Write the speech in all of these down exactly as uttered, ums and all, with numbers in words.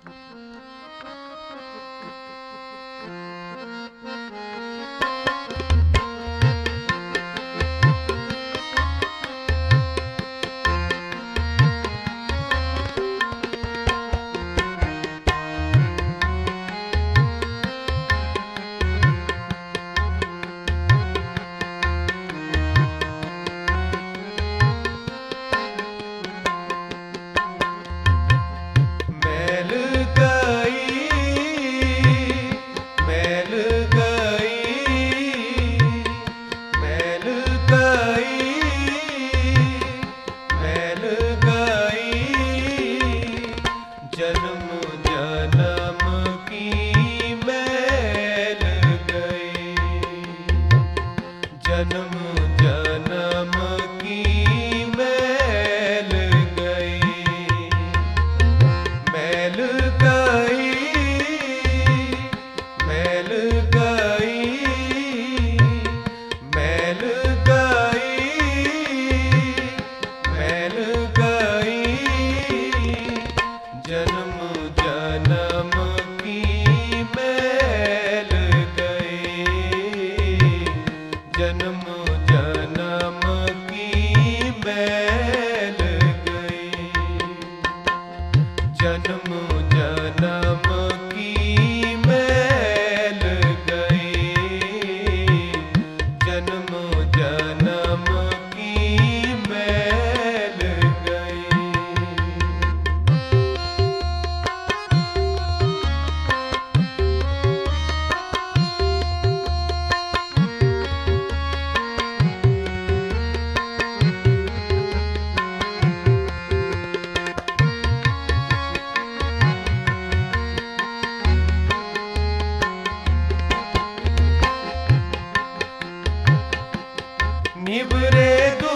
निबरे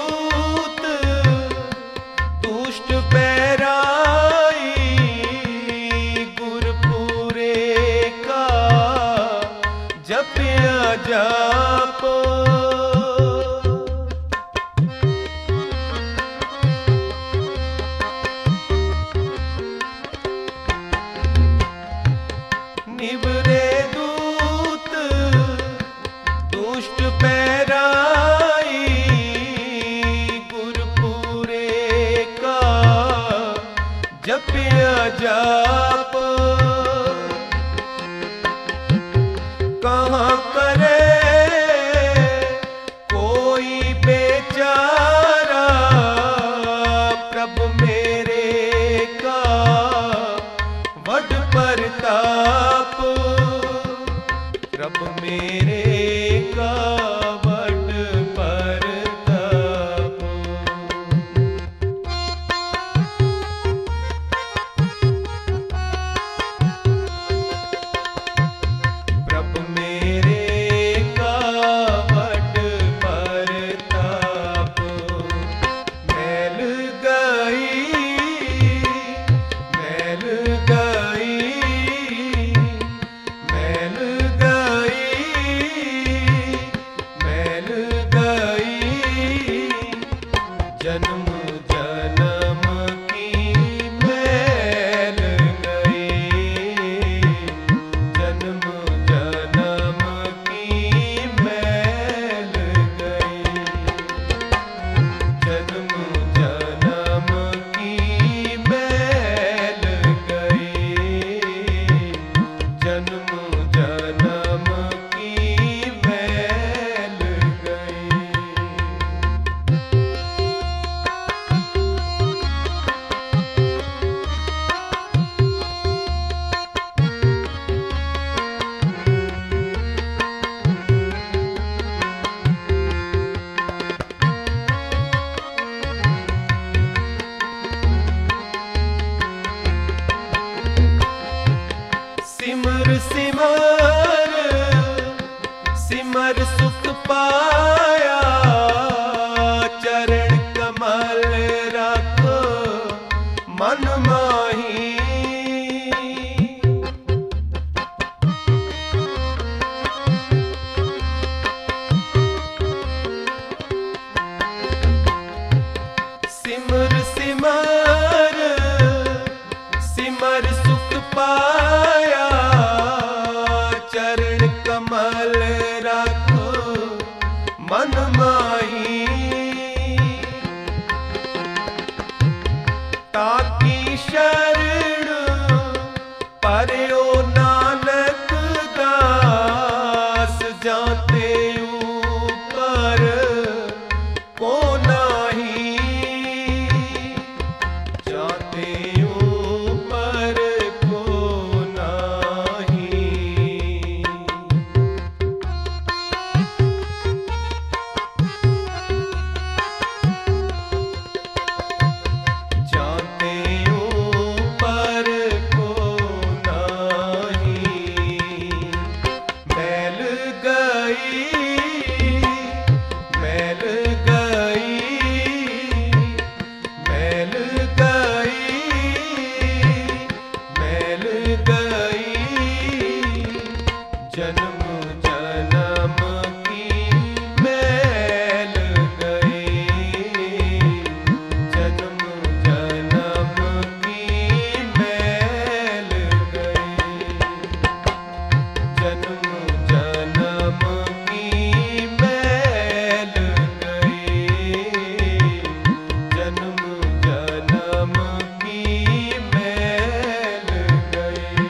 दूत दुष्ट पैराई, गुरपुरे का जपिया जाप। निबरे दूत दुष्ट पैराई, गुरपुरे का जपिया जाप। कहाँ करे कोई बेचारा, प्रभु मेरे का वड परताप। प्रभु मेरे का वड परताप। प्रभु मेरे का वड परताप। मैल गई मैल गई मैल गई मैल गई, जन्म जन्म की मैल गई। जन्म जन्म की मैल गई। जन्म जन्म की मैल गई। जन्म जन्म की मैल गई। सिमर सिमर सिमर सुख पाया, चरण कमल रखो मन माही। सिमर सिमर सिमर सुख पाया, चरण कमल राखो मन माही। ताकी शरण परयो नानक दास, जाते ऊपर को नाही, जाते ऊपर को नाही। जाते ऊपर को नाही, मैल गई, मैल गई, मैल गई, मैल गई, जन्म जन्म की मैल गई, जन्म जन्म की मैल गई, जन्म जन्म की मैल गई, जन्म जन्म की मैल गई।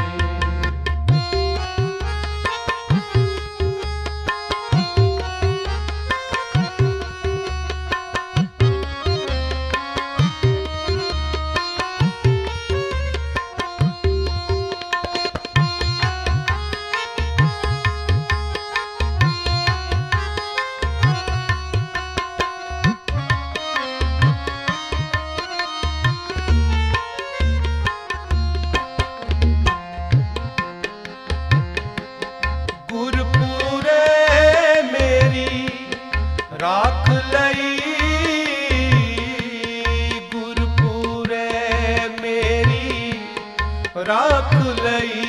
गुरपुरे मेरी राख लई, गुरपुरे मेरी राख लई,